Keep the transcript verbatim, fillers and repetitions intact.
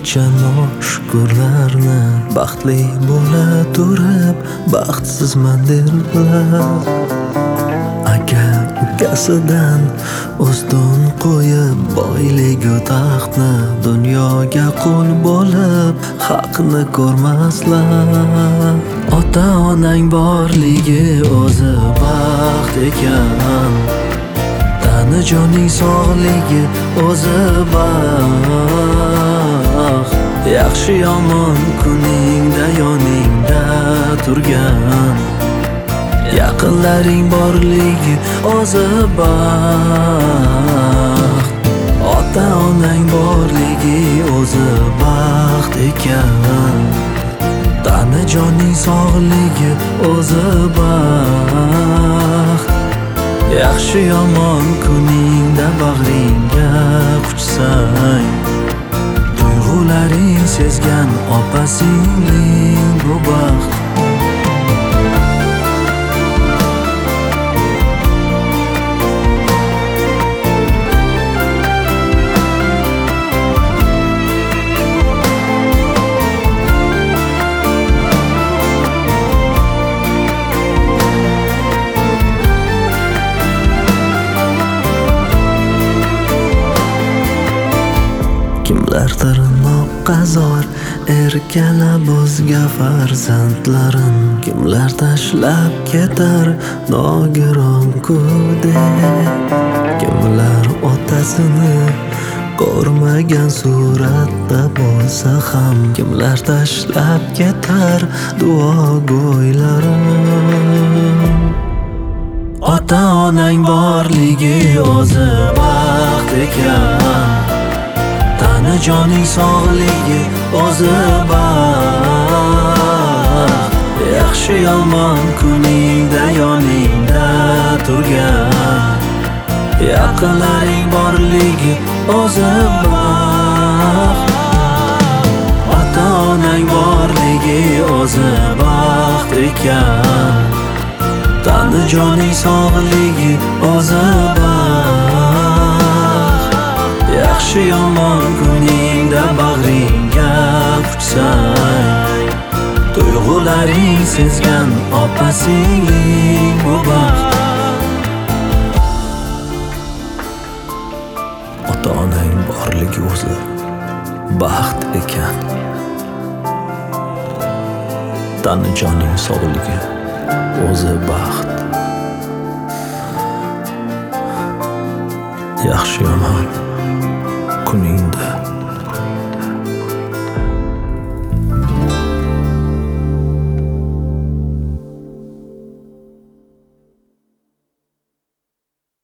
shuncha noshukurlarni baxtli bo'la turib baxtsizman derlar. Agar ukasidan ustun qo'yib boyligu taxtni dunyoga qul bo'lib haqni ko'rmaslar. Ota onang borligi o'zi baxt ekan, tani joning sog'ligi o'zi baxt. Yaxshi yomon kuningda yoningda turgan yaqinlaring borligi o'zi baxt. Ota onang borligi o'zi baxt ekan, tani joning sog'ligi o'zi baxt. Yaxshi yomon kuningda bag'ringga quchsang, tuyg'ularing sezgan opa-singling bu baxt. Kimlar tirnoqqa zor erkalab o'zga farzandlarin, kimlar tashlab ketar nogiron kudek, kimlar otasini ko'rmagan suratda bo'lsa ham, kimlar tashlab ketar duogo'ylarin. Ota onang borligi o'zi baxt ekan, tani joning sog'ligi o'zi baxt. Yaxshi yomon kuningda yoningda turgan yaqinlaring borligi o'zi baxt. Ota onang borligi o'zi baxt ekan, tani joning sog'ligi o'zi baxt. Yaxshi yomon kuningda bag'ringga quchsang, tuyg'ularing sezgan opa-singling bu baxt. Ota onang borligi o'zi baxt ekan, tani joning sog'ligi o'zi baxt. Yaxshi yomon